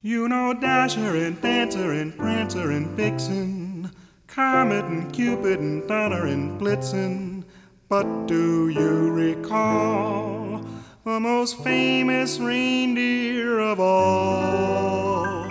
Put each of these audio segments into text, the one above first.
You know Dasher and Dancer and Prancer and Vixen, Comet and Cupid and Donner and Blitzen. But do you recall the most famous reindeer of all?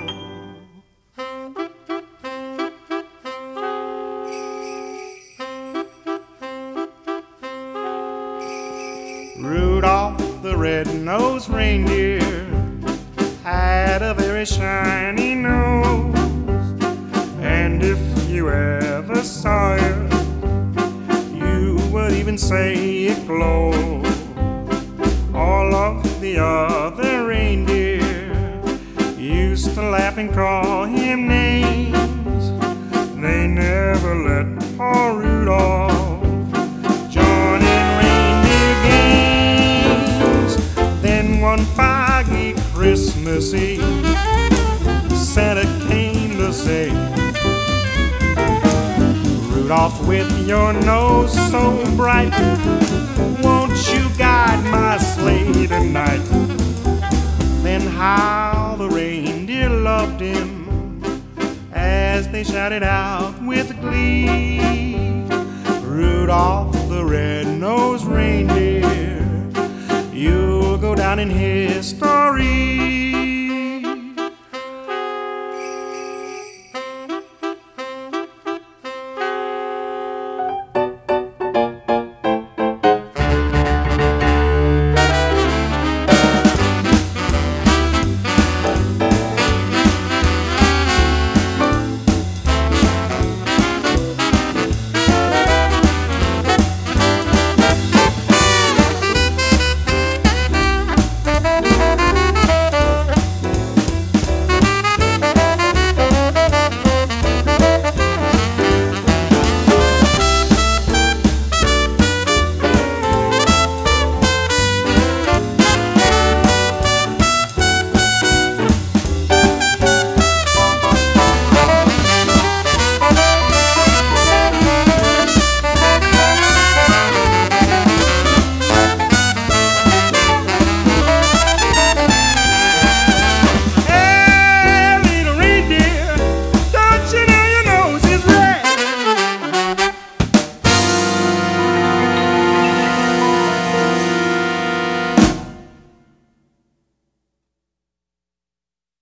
Rudolph the red-nosed reindeer had a very shiny nose, and if you ever saw it, you would even say it glowed. All of the other reindeer used to laugh and call him names. They never let poor Rudolph join in reindeer games. Then one foggy Christmas Eve, Santa came to say, Rudolph, with your nose so bright, won't you guide my sleigh tonight? Then how the reindeer loved him as they shouted out with glee, Rudolph the red-nosed reindeer, you'll go down in history.